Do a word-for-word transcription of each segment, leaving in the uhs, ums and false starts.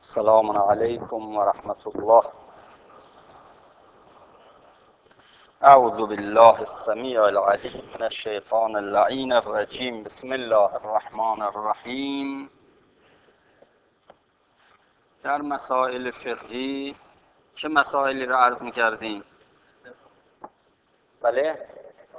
السلام علیکم و رحمت الله. اعوذ بالله السمیع العلیم من الشیطان اللعین الرجیم. بسم الله الرحمن الرحیم. در مسائل فقهی چه مسائلی را عرض می‌کردیم؟ بله؟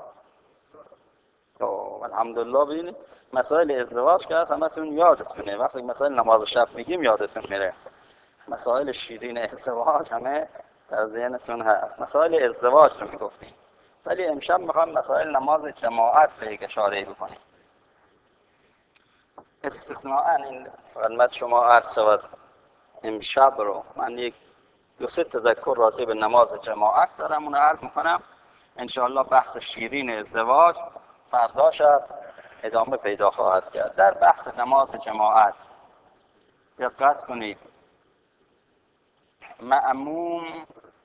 تو الحمدلله. ببینید مسائل ازدواج که هست همتون یادتونه، وقتی مسائل نماز شب میگیم یادتون میره. مسائل شیرین ازدواج همه در ذهنتون هست. مسائل ازدواج رو میگفتیم، ولی امشب میخوام مسائل نماز جماعت به یک اشاره بکنیم. استثناءً این خدمت شما عرض شود امشب رو من یک دو سه تذکر راجع به نماز جماعت دارم، اون رو عرض میکنم. انشاءالله بحث شیرین ازدواج فردا شب ادامه پیدا خواهد کرد. در بحث نماز جماعت دقت کنید. مأموم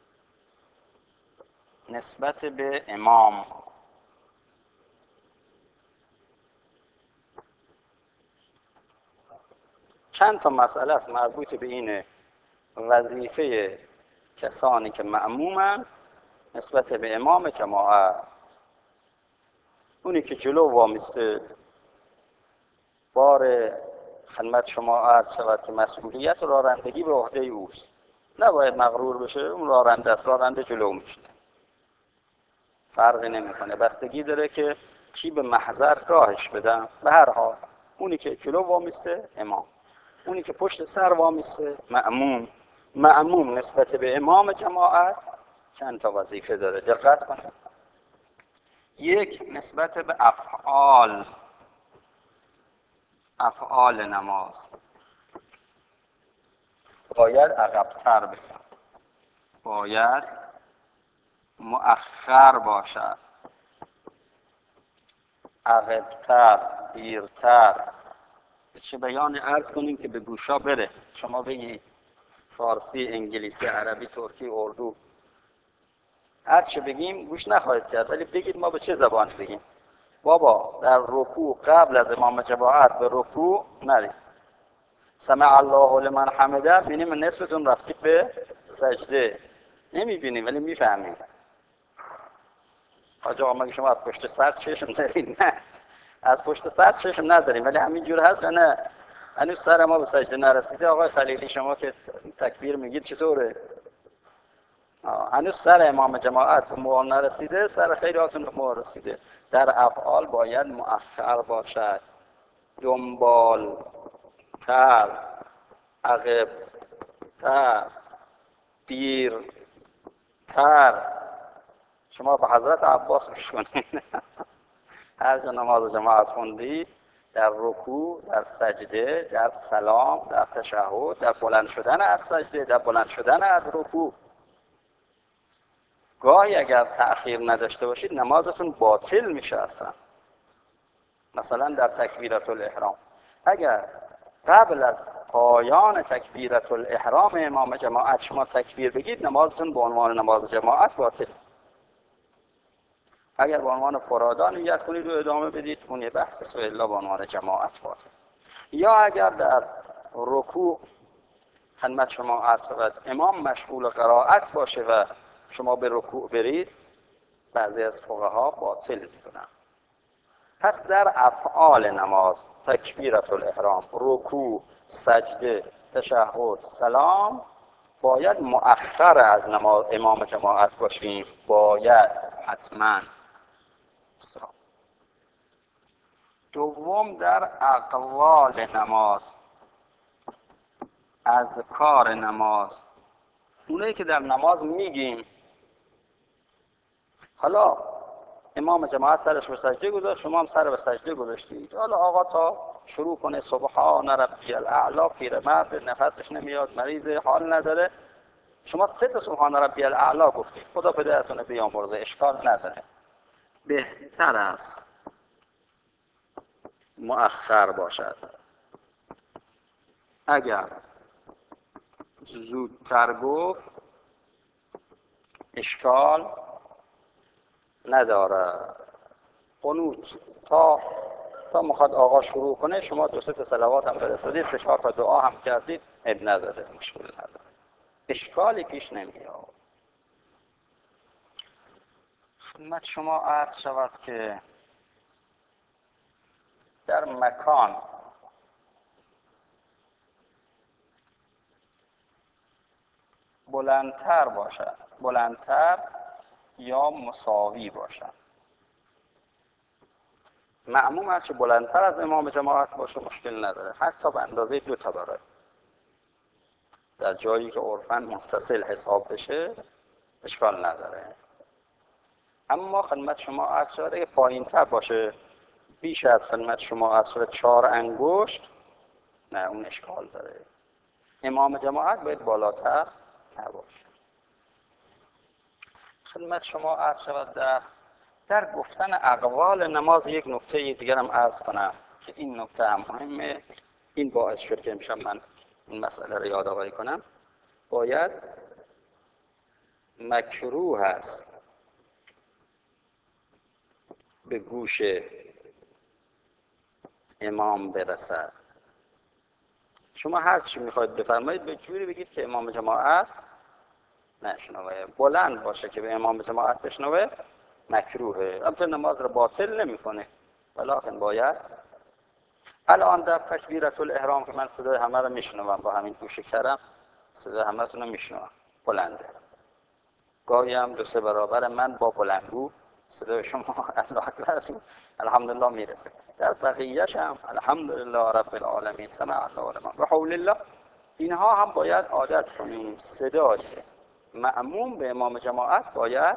نسبت به امام چند تا مسئله است مربوط به این وظیفه کسانی که مأمومن نسبت به امام جماعت. اونی که جلو وامیسته بار خدمت شما عرض شود که مسئولیت رانندگی به عهده اوست، نباید مغرور بشه. اون راننده است، راننده جلو میشه، فرقی نمیکنه. بستگی داره که کی به محضر راهش بدن. به هر حال اونی که جلو وامیسته امام، اونی که پشت سر وامیسته مأموم. مأموم نسبت به امام جماعت چند تا وظیفه داره، دقت کنید. یک، نسبت به افعال افعال نماز باید عقب‌تر بگم، باید مؤخر باشد، عقب‌تر، دیرتر. چه بیان عرض کنیم که به گوشا بره. شما بگید فارسی، انگلیسی، عربی، ترکی، اردو، هر چه بگیم گوش نخواهید کرد، ولی بگید ما به چه زبانی بگیم. بابا در رکوع قبل از امام جماعت به رکوع نرید. سمع الله لمن حمده بینیم نصفتون رفتید به سجده. نمیبینیم ولی میفهمیم. حاج آقا مگه شما از پشت سر چشم دارید؟ نه، از پشت سر چشم نداریم، ولی همینجور هست. نه، هنوز سر ما به سجده نرسیده. آقای خلیلی شما که تکبیر میگید چطوره؟ هنوز سر امام جماعت به موها نرسیده، سر خیلیاتون به موها رسیده. در افعال باید مؤخر باشد، دنبال تر، عقب تر، دیر تر. شما به حضرت عباس گوش کنید. هر جا نماز جماعت خوندید، در رکوع، در سجده، در سلام، در تشهد، در بلند شدن از سجده، در بلند شدن از رکوع، گاهی اگر تأخیر نداشته باشید نمازتون باطل میشه اصلا. مثلا در تکبیرت الاحرام اگر قبل از پایان تکبیرت الاحرام امام جماعت شما تکبیر بگید، نمازتون به عنوان نماز جماعت باطل. اگر به عنوان فرادا نیت کنید و ادامه بدید، اون یه بحث است، و الا به عنوان جماعت باطل. یا اگر در رکوع خدمت شما عرض شود امام مشغول قرائت باشه و شما به رکوع برید، بعضی از فقها باطل می‌دونن. پس در افعال نماز، تکبیرت الاحرام، رکوع، سجده، تشهد، سلام، باید مؤخر از نماز امام جماعت باشیم. باید حتما. دوم، در اقوال نماز، اذکار نماز، اونایی که در نماز میگیم. حالا امام جماعت سرش به سجده گذاشت، شما هم سر به سجده گذاشتید. حالا آقا تا شروع کنه سبحان ربی الاعلی، پیرمرد نفسش نمیاد، مریض، حال نداره، شما سه تا سبحان ربی الاعلی گفتید، خدا پدرتون بیامرزه، اشکال نداره. بهتر است مؤخر باشد. اگر زودتر گفت اشکال نداره. قنوت تا تا میخواد آقا شروع کنه، شما دو سه تا صلوات هم فرستادید، سه چهار تا دعا هم کردید، اب نداره، مشکل نداره، اشکالی پیش نمیاد. خدمت شما عرض شود که در مکان بلندتر باشد، بلندتر یا مساوی باشد. مأموم هرچه بلندتر از امام جماعت باشه مشکل نداره، حتی به اندازه دو تا برای در جایی که عرفاً متصل حساب بشه اشکال نداره. اما خدمت شما عرض شده که پایین تر باشه، بیش از خدمت شما عرض شده چهار انگشت، نه اون اشکال داره. امام جماعت باید بالاتر نباشه. خدمت شما عرض شود در در گفتن اقوال نماز یک نکته دیگر هم عرض کنم که این نکته هم مهمه. این باعث شد که امشب من این مسئله رو یادآوری کنم. باید مکروه است به گوش امام برسد. شما هر چی میخواید بفرمایید به جوری بگید که امام جماعت نشنوه، بلند باشه که به امام جماعت بشنوه مکروهه. البته نماز رو باطل نمیکنه، ولیکن باید الان در تکبیرة الاحرام که من صدای همه رو میشنوم، با همین گوشه کردم صدای همه تون رو میشنوم بلنده، گاهی هم دو سه برابر من با بلندگو صدای شما الله اکبرتون الحمدلله میرسه. در بقیه‌اش هم الحمدلله رب العالمین سمع الله لمن و حول الله. اینها هم باید عادت کنیم. صدای مأموم به امام جماعت باید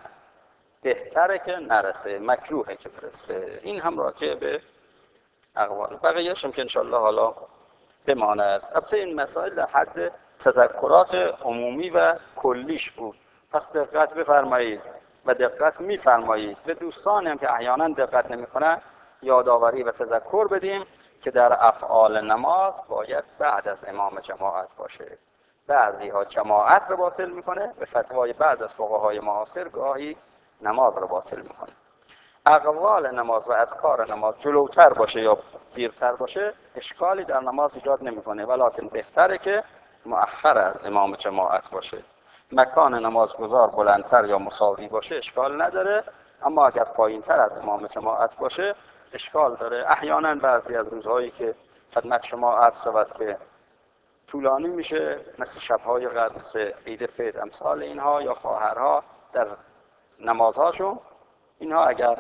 بهتره که نرسه، مکروهه که برسه. این هم راجع به اقوال. بقیه‌اش هم که انشاءالله حالا بماند. البته این مسائل در حد تذکرات عمومی و کلیش بود، پس دقت بفرمایید و دقت میفرمایید. به دوستانی هم که احیانا دقت نمیکنن یادآوری و تذکر بدیم که در افعال نماز باید بعد از امام جماعت باشه. بعضی ها جماعت رو باطل میکنه، به فتوای بعض از فقهای معاصر گاهی نماز رو باطل میکنه. اقوال نماز و اذکار نماز جلوتر باشه یا دیرتر باشه اشکالی در نماز ایجاد نمیکنه، ولکن بهتره که مؤخر از امام جماعت باشه. مکان نمازگزار بلندتر یا مساوی باشه اشکال نداره، اما اگر پایینتر از امام جماعت باشه اشکال داره. احیانا بعضی از روزهایی که خدمت شما عرض شود که طولانی میشه، مثل شبهای قدر، مثل عید فطر، امثال اینها، یا خواهرها در نمازهاشون، اینها اگر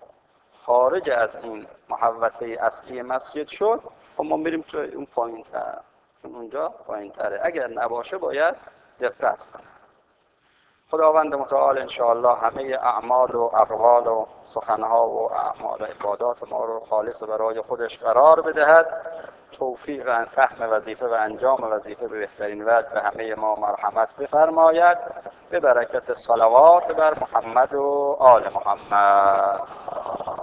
خارج از این محوطه اصلی مسجد شد خب ما میریم تو اون پایین‌تر، چون اونجا پایین‌تره. اگر نباشه باید دقت کنیم. خداوند متعال انشاءالله همه اعمال و اقوال و سخنها و اعمال و عبادات ما رو خالص برای خودش قرار بدهد. توفیق فهم وظیفه و انجام وظیفه به بهترین وجه به همه ما مرحمت بفرماید، به برکت صلوات بر محمد و آل محمد.